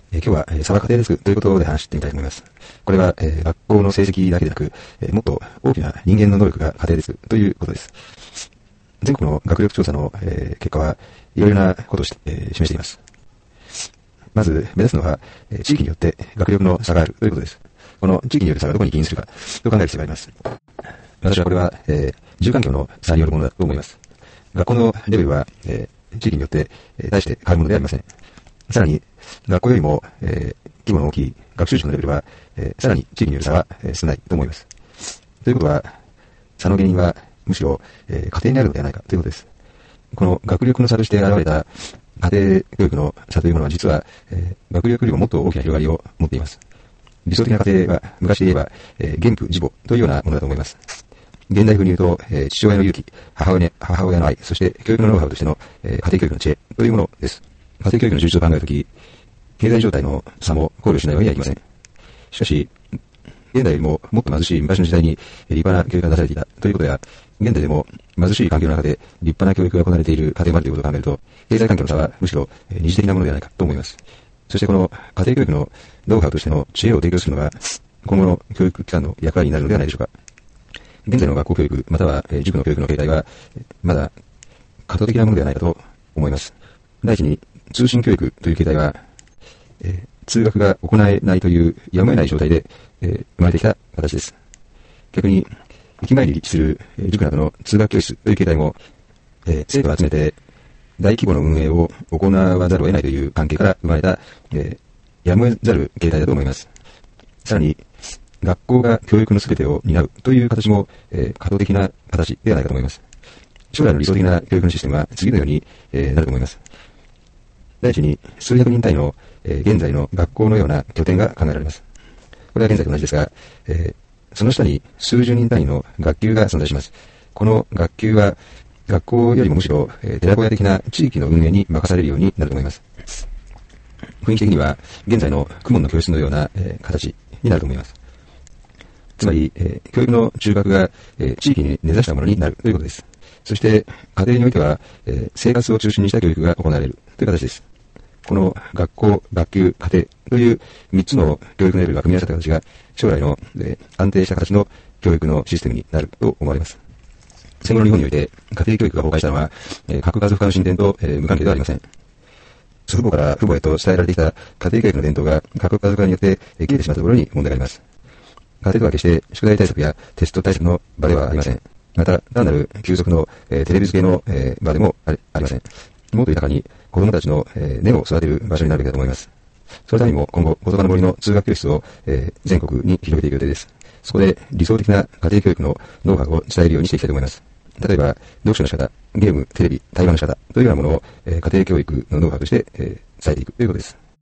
今日は、差は家庭ですということで話してみたいと思います。これは、学校の成績だけでなく、もっと大きな人間の能力が家庭ですということです。全国の学力調査の、結果はいろいろなことを示しています。まず、目指すのは、地域によって学力の差があるということです。この地域による差がどこに起因するかと考える必要があります。私はこれは、住環境の差によるものだと思います。学校のレベルは、地域によって、大して変わるものではありません。さらに、学校よりも、規模の大きい学習塾のレベルは、さらに地域による差は、少ないと思います。ということは、差の原因は、むしろ、家庭にあるのではないかということです。この学力の差として現れた家庭教育の差というものは実は、学力よりももっと大きな広がりを持っています。理想的な家庭は昔で言えば、原父自母というようなものだと思います。現代風に言うと、父親の勇気、母親の愛、そして教育のノウハウとしての、家庭教育の知恵というものです。家庭教育の充実を考えるとき、経済状態の差も考慮しないわけにはいきません。しかし、現代よりももっと貧しい昔の時代に立派な教育が出されていたということや、現代でも貧しい環境の中で立派な教育が行われている家庭もあるということを考えると、経済環境の差はむしろ二次的なものではないかと思います。そしてこの家庭教育のノウハウとしての知恵を提供するのが、今後の教育機関の役割になるのではないでしょうか。現在の学校教育、または塾の教育の形態は、まだ過渡的なものではないかと思います。第一に、通信教育という形態は、通学が行えないというやむを得ない状態で、生まれてきた形です。逆に、駅前に立地する、塾などの通学教室という形態も、生徒を集めて大規模な運営を行わざるを得ないという関係から生まれた、やむを得ざる形態だと思います。さらに、学校が教育のすべてを担うという形も、過渡的な形ではないかと思います。将来の理想的な教育のシステムは次のように、なると思います。第一に、数百人単位の、現在の学校のような拠点が考えられます。これは現在と同じですが、その下に数十人単位の学級が存在します。この学級は、学校よりもむしろ、寺子屋的な地域の運営に任されるようになると思います。雰囲気的には、現在の公文の教室のような、形になると思います。つまり、教育の中核が、地域に根ざしたものになるということです。そして、家庭においては、生活を中心にした教育が行われるという形です。この学校、学級、家庭という3つの教育のレベルが組み合わさった形が、将来の、安定した形の教育のシステムになると思われます。戦後の日本において、家庭教育が崩壊したのは、核家族化の進展と、無関係ではありません。祖父母から父母へと伝えられてきた家庭教育の伝統が核家族化によって切れてしまったところに問題があります。家庭とは決して宿題対策やテスト対策の場ではありません。また、単なる休息の、テレビ付けの、場でもありません。もっと豊かに子供たちの、根を育てる場所になるべきだと思います。そのためにも今後、言葉の森の通学教室を、全国に広げていく予定です。そこで理想的な家庭教育のノウハウを伝えるようにしていきたいと思います。例えば、読書の仕方、ゲーム、テレビ、対話の仕方というようなものを、家庭教育のノウハウとして、伝えていくということです。